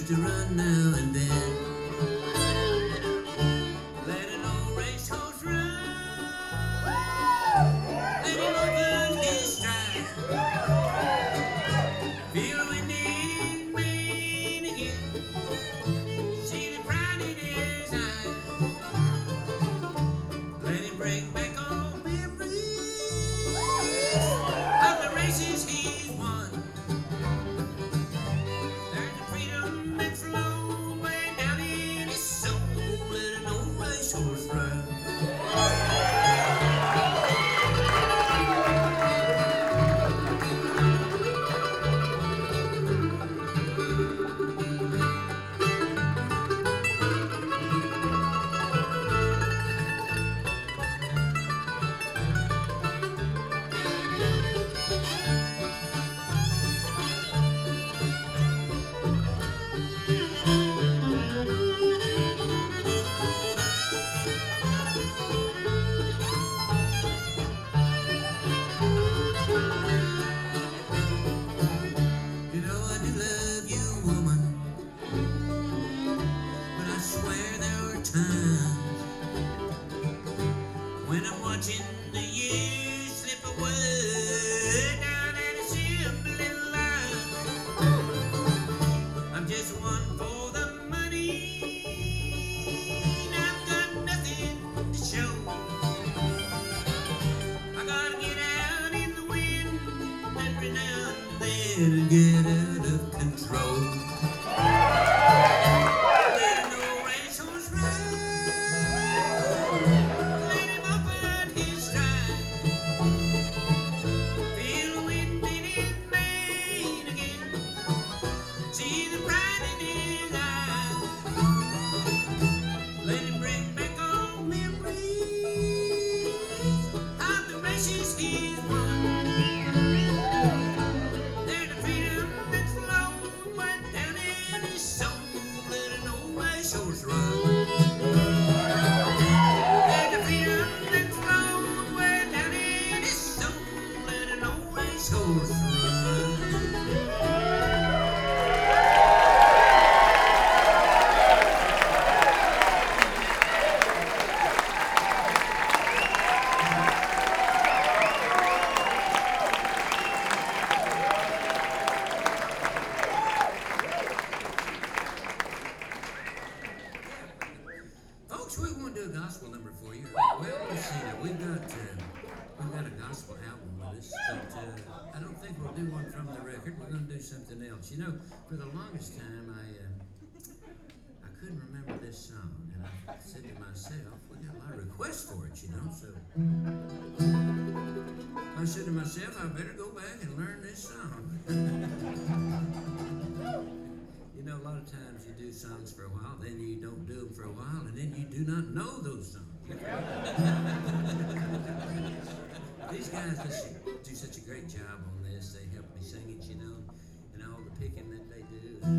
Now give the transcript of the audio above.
used to run now and then. Let an old racehorse run, let him open his stride. Feel the wind in his mane again, see the pride in his eye. Let him bring back all memories of the races he's won. There's a freedom that's flown way down in his soul. Let an old racehorse run. You know I do love you, woman, but I swear there were times when I'm watching the years slip away down that assembly line. I'm just one for the money, and I've got nothing to show. I gotta get out in the wind every now and then and get out of control. Let an old racehorse run, let him open his stride. Feel the wind in his mane again, see the pride in his eye. Let him bring back all memories of the races he's won. There's a freedom that's flown way down in his soul. Let an old racehorse run. There's a freedom that's flown way down in his soul. Let an old racehorse run. Folks, we want to do a gospel number for you. Well, let's see now. We've got a gospel album with us, but I don't think we'll do one from the record. We're going to do something else. You know, for the longest time, I couldn't remember this song, and I said to myself, we got a lot of requests for it, you know. So I said to myself, I better go back and learn this song. You know, a lot of times you do songs for a while, then you don't do them for a while, and then you do not know those songs. These guys do such a great job on this. They help me sing it, you know, and all the picking that they do.